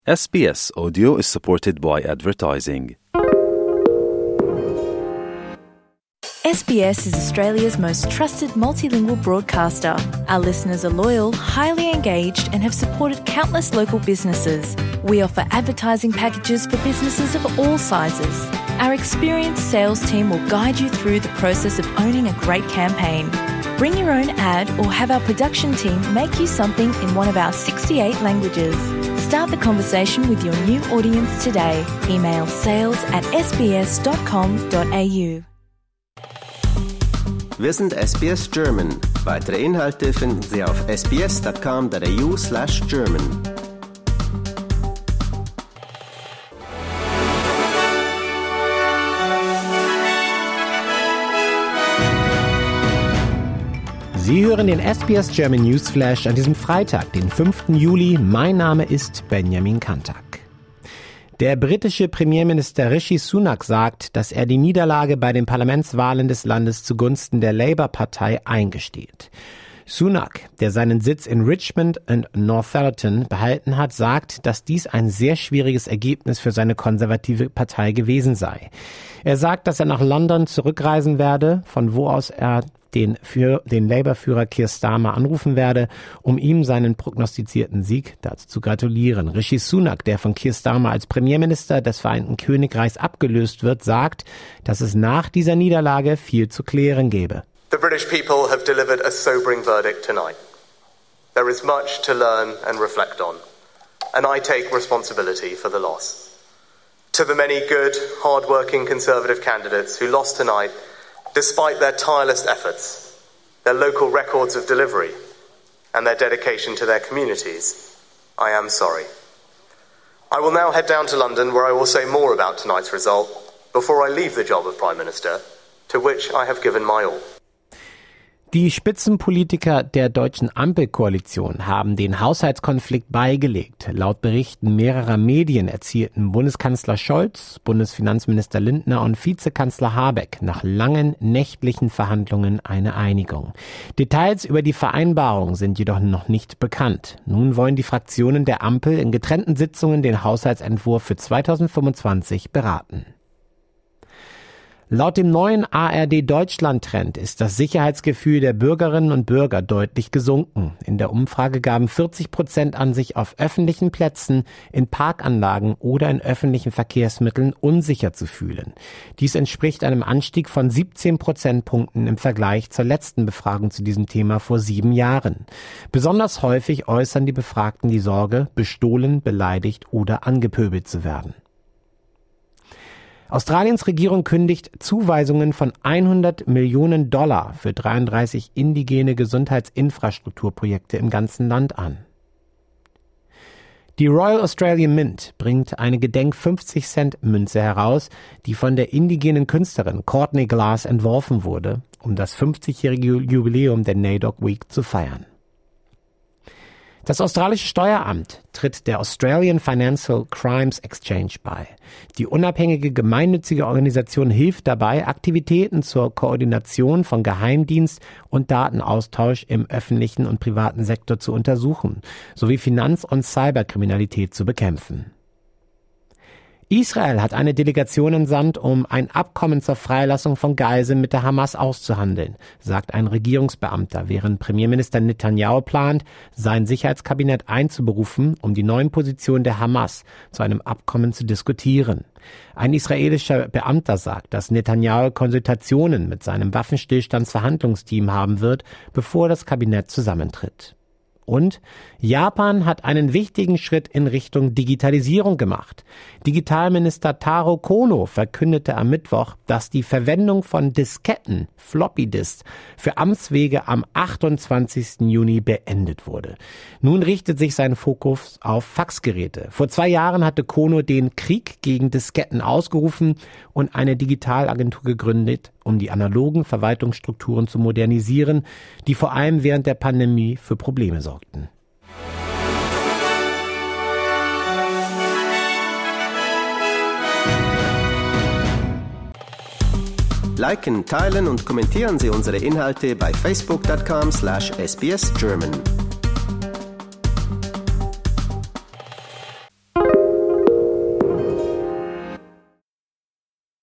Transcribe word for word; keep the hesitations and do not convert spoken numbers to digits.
S B S Audio is supported by advertising. S B S is Australia's most trusted multilingual broadcaster. Our listeners are loyal, highly engaged, and have supported countless local businesses. We offer advertising packages for businesses of all sizes. Our experienced sales team will guide you through the process of owning a great campaign. Bring your own ad or have our production team make you something in one of our sixty-eight languages. Start the conversation with your new audience today. Email sales at s b s dot com dot a u. Wir sind S B S German. Weitere Inhalte finden Sie auf s b s dot com dot a u slash German. Sie hören den S B S German Newsflash an diesem Freitag, den fünften Juli. Mein Name ist Benjamin Kantak. Der britische Premierminister Rishi Sunak sagt, dass er die Niederlage bei den Parlamentswahlen des Landes zugunsten der Labour-Partei eingesteht. Sunak, der seinen Sitz in Richmond und Northallerton behalten hat, sagt, dass dies ein sehr schwieriges Ergebnis für seine konservative Partei gewesen sei. Er sagt, dass er nach London zurückreisen werde, von wo aus er den, für, den Labour-Führer Keir Starmer anrufen werde, um ihm seinen prognostizierten Sieg dazu zu gratulieren. Rishi Sunak, der von Keir Starmer als Premierminister des Vereinten Königreichs abgelöst wird, sagt, dass es nach dieser Niederlage viel zu klären gäbe. The British people have delivered a sobering verdict tonight. There is much to learn and reflect on, and I take responsibility for the loss. To the many good, hard-working Conservative candidates who lost tonight, despite their tireless efforts, their local records of delivery, and their dedication to their communities, I am sorry. I will now head down to London, where I will say more about tonight's result before I leave the job of Prime Minister, to which I have given my all. Die Spitzenpolitiker der deutschen Ampelkoalition haben den Haushaltskonflikt beigelegt. Laut Berichten mehrerer Medien erzielten Bundeskanzler Scholz, Bundesfinanzminister Lindner und Vizekanzler Habeck nach langen nächtlichen Verhandlungen eine Einigung. Details über die Vereinbarung sind jedoch noch nicht bekannt. Nun wollen die Fraktionen der Ampel in getrennten Sitzungen den Haushaltsentwurf für zweitausendfünfundzwanzig beraten. Laut dem neuen A R D-Deutschland-Trend ist das Sicherheitsgefühl der Bürgerinnen und Bürger deutlich gesunken. In der Umfrage gaben vierzig Prozent an, sich auf öffentlichen Plätzen, in Parkanlagen oder in öffentlichen Verkehrsmitteln unsicher zu fühlen. Dies entspricht einem Anstieg von siebzehn Prozentpunkten im Vergleich zur letzten Befragung zu diesem Thema vor sieben Jahren. Besonders häufig äußern die Befragten die Sorge, bestohlen, beleidigt oder angepöbelt zu werden. Australiens Regierung kündigt Zuweisungen von hundert Millionen Dollar für dreiunddreißig indigene Gesundheitsinfrastrukturprojekte im ganzen Land an. Die Royal Australian Mint bringt eine Gedenk-fünfzig-Cent-Münze heraus, die von der indigenen Künstlerin Courtney Glass entworfen wurde, um das fünfzigjährige Jubiläum der NAIDOC Week zu feiern. Das australische Steueramt tritt der Australian Financial Crimes Exchange bei. Die unabhängige gemeinnützige Organisation hilft dabei, Aktivitäten zur Koordination von Geheimdienst und Datenaustausch im öffentlichen und privaten Sektor zu untersuchen, sowie Finanz- und Cyberkriminalität zu bekämpfen. Israel hat eine Delegation entsandt, um ein Abkommen zur Freilassung von Geiseln mit der Hamas auszuhandeln, sagt ein Regierungsbeamter, während Premierminister Netanyahu plant, sein Sicherheitskabinett einzuberufen, um die neuen Positionen der Hamas zu einem Abkommen zu diskutieren. Ein israelischer Beamter sagt, dass Netanyahu Konsultationen mit seinem Waffenstillstandsverhandlungsteam haben wird, bevor das Kabinett zusammentritt. Und Japan hat einen wichtigen Schritt in Richtung Digitalisierung gemacht. Digitalminister Taro Kono verkündete am Mittwoch, dass die Verwendung von Disketten, Floppy Disks, für Amtswege am achtundzwanzigsten Juni beendet wurde. Nun richtet sich sein Fokus auf Faxgeräte. Vor zwei Jahren hatte Kono den Krieg gegen Disketten ausgerufen und eine Digitalagentur gegründet, um die analogen Verwaltungsstrukturen zu modernisieren, die vor allem während der Pandemie für Probleme sorgten. Liken, teilen und kommentieren Sie unsere Inhalte bei facebook dot com slash s b s German.